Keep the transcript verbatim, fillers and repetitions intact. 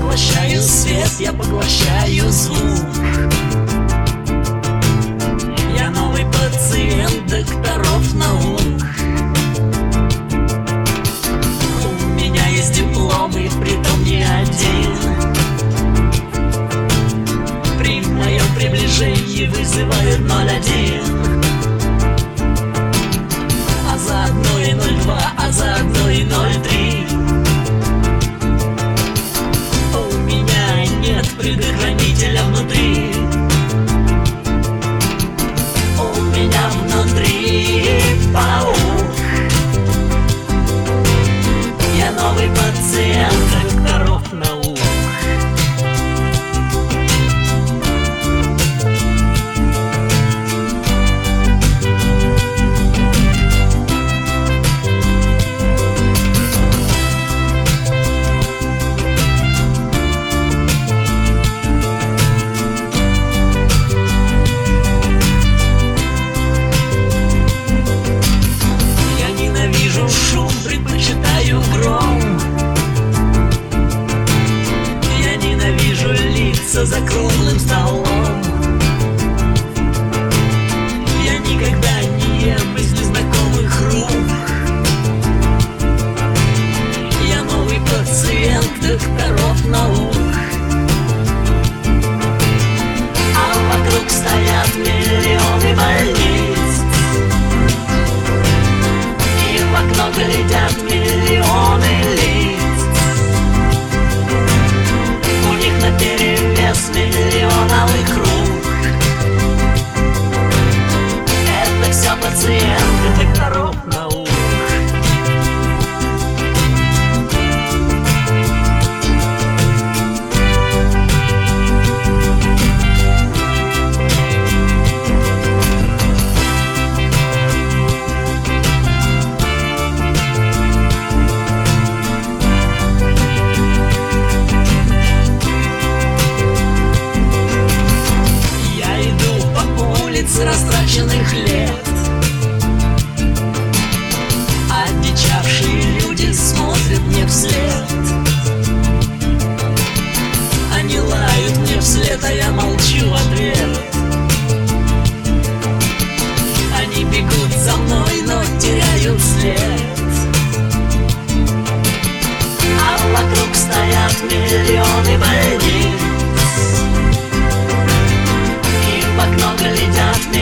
поглощаю свет, я поглощаю звук. Я новый пациент докторов наук. У меня есть диплом, и притом не один. При моем приближении вызывают ноль один. А заодно и ноль два, а заодно и ноль три. У меня нет предохранителя внутри. У меня внутри паук. Я новый пациент докторов наук. Предпочитаю гром. Я ненавижу лица за круглым столом. Я никогда не ем из незнакомых рук. Я новый пациент докторов наук. А вокруг стоят миллионы больниц. В окно глядят миллионы лиц. У них наперевес миллион алых рук. Это все пациенты докторов наук. С растраченных лет одичавшие люди смотрят мне вслед. Они лают мне вслед, а я молчу в ответ. Они бегут за мной, но теряют след. А вокруг стоят миллионы больниц. В окно глядят